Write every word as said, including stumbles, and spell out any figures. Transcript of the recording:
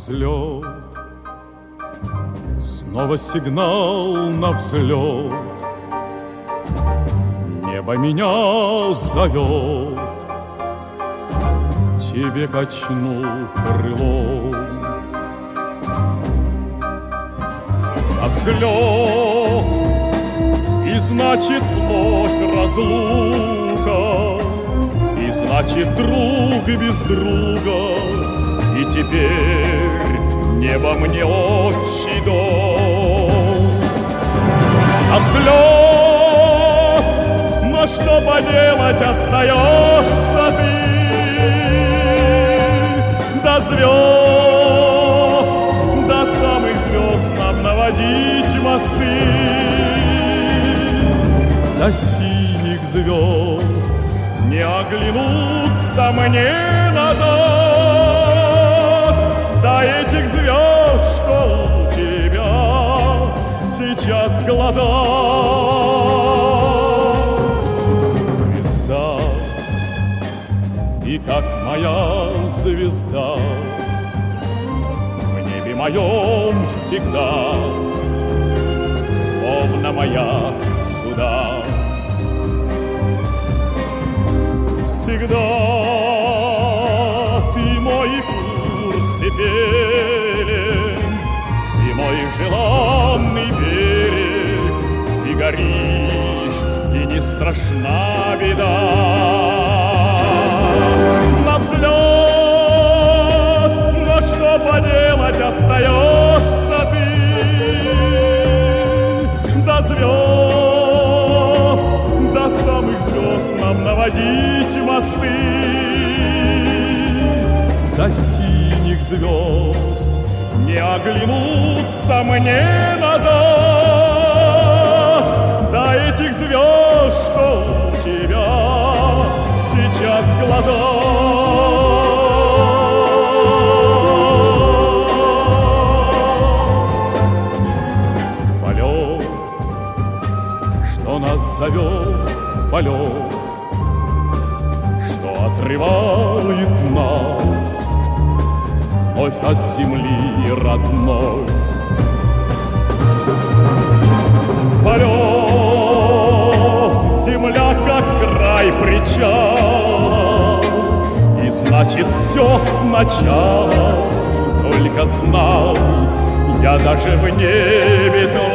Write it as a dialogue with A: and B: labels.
A: взлет, снова сигнал на взлет. Небо меня зовет, тебе качну крылом. На взлет, и значит вновь разлука, и значит друг без друга, и теперь небо мне отчий дом. На взлет, но что поделать, остаешься ты. До звезд, до самых звезд нам наводить мосты. До синих звезд не оглянуться мне назад. До этих звезд, что у тебя сейчас в глазах. Звезда, и как моя звезда, в небе моем всегда, словно моя суда. Всегда ты мой курс и пелен, ты мой желанный берег, ты горишь, и не страшна беда. На взлет, но что поделать, остаешься ты. До звезд, до самых звезд нам наводить мосты. До синих звезд не оглянуться мне назад. До этих звезд, что у тебя сейчас в глазах. Полет, что нас зовет в полет, что отрывает нас вновь от земли родной. Полет, земля как край причала, и значит все сначала. Только знал я даже в небе